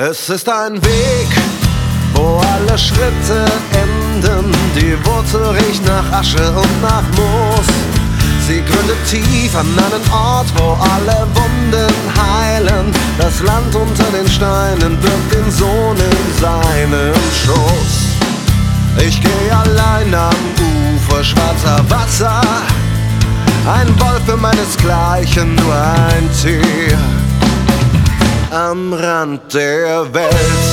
Es ist ein Weg, wo alle Schritte enden. Die Wurzel riecht nach Asche und nach Moos. Sie gründet tief an einen Ort, wo alle Wunden heilen. Das Land unter den Steinen birgt den Sohn in seinem Schoß. Ich geh allein am Ufer schwarzer Wasser, ein Wolf für meinesgleichen, nur ein Tier am Rand der Welt.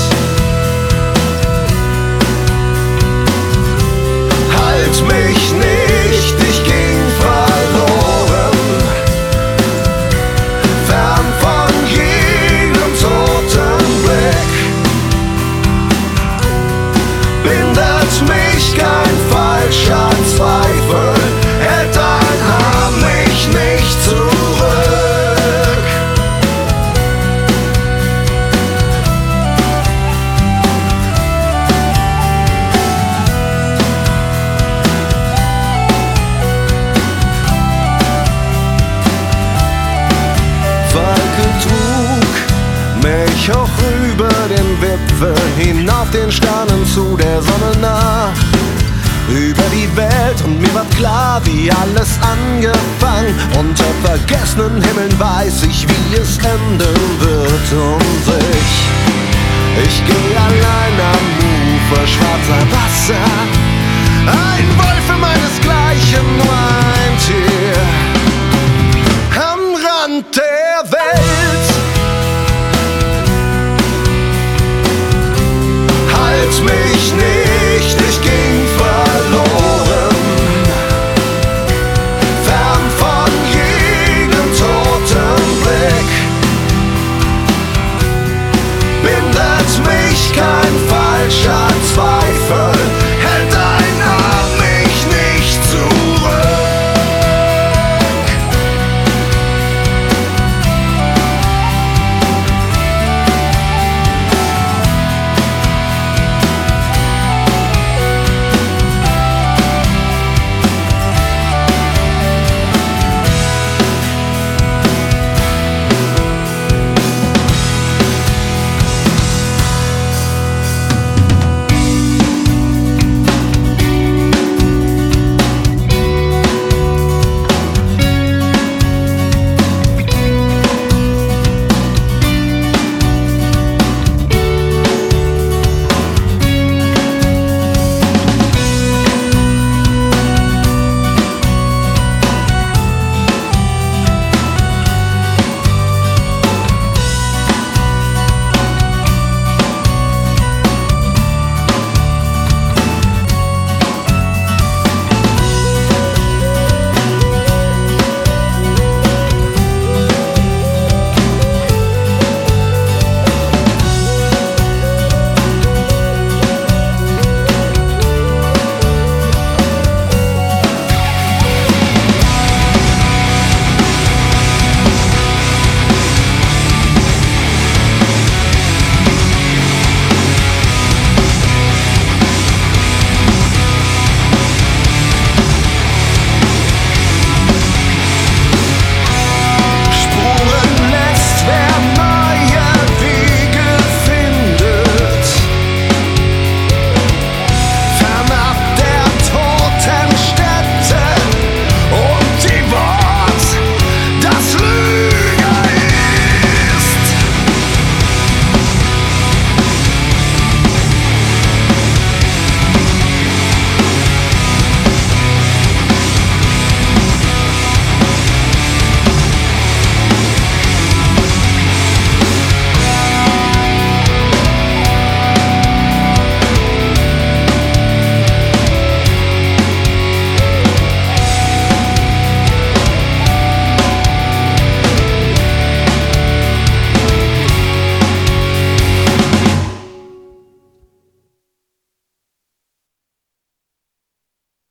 Halt mich nicht, ich ging verloren, fern von jedem toten Blick. Bindet mich kein falscher Zweifel, hält dein Arm mich nicht zurück. Mich hoch über den Wipfel, hinauf den Sternen zu der Sonne nah. Über die Welt und mir wird klar, wie alles angefangen. Unter vergessenen Himmeln weiß ich, wie es enden wird. Und ich geh allein am Ufer schwarzer Wasser, ein Wolf für meinesgleichen, nur ein Tier am Rand der Welt. Halt mich nicht.